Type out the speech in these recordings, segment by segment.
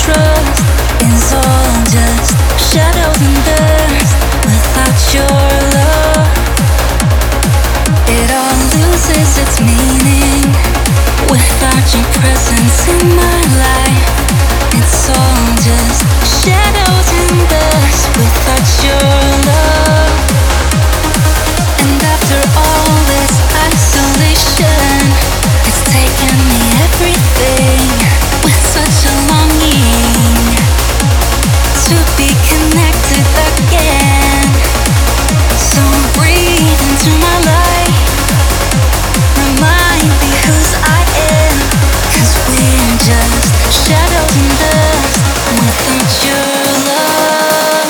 trust is all just shadows and dust. Without your love, it all loses its meaning. Without your presence in my life, it's all just shadows and dust. Without your love, and after all this isolation, it's taken me everything. With such a longing to be connected again. So breathe into my life, remind me whose I am. 'Cause we're just shadows and dust without your love.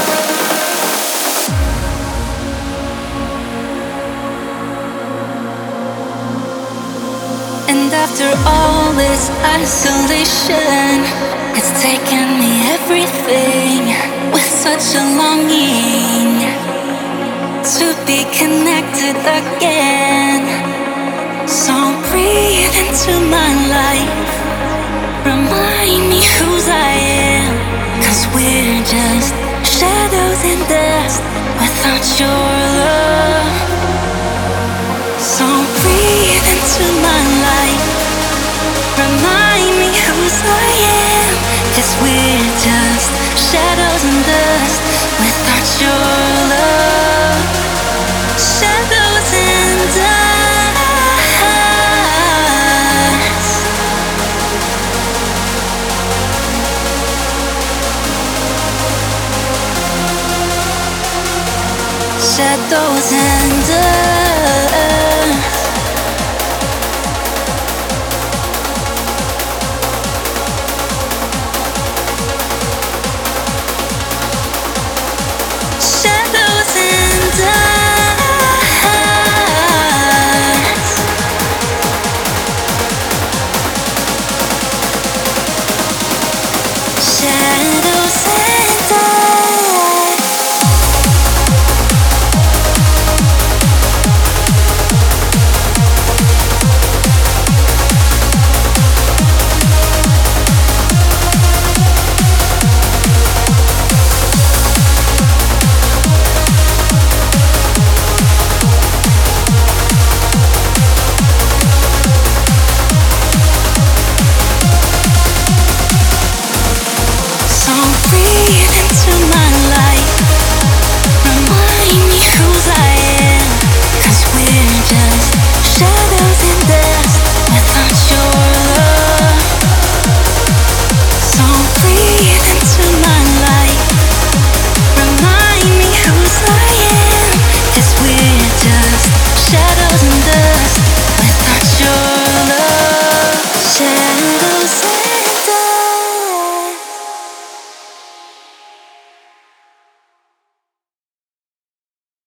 And after all this isolation, it's taken me everything. With such a longing to be connected again. So breathe into my life, remind me whose I am. 'Cause we're just shadows and dust without your love. So breathe into my life, remind me whose I am. 'Cause we're just shadows and dust without your love. Shadows and dust. Shadows and dust. Shadows and dust. Shadows and dust. So breathe into my life, remind me whose I am. 'Cause we're just shadows.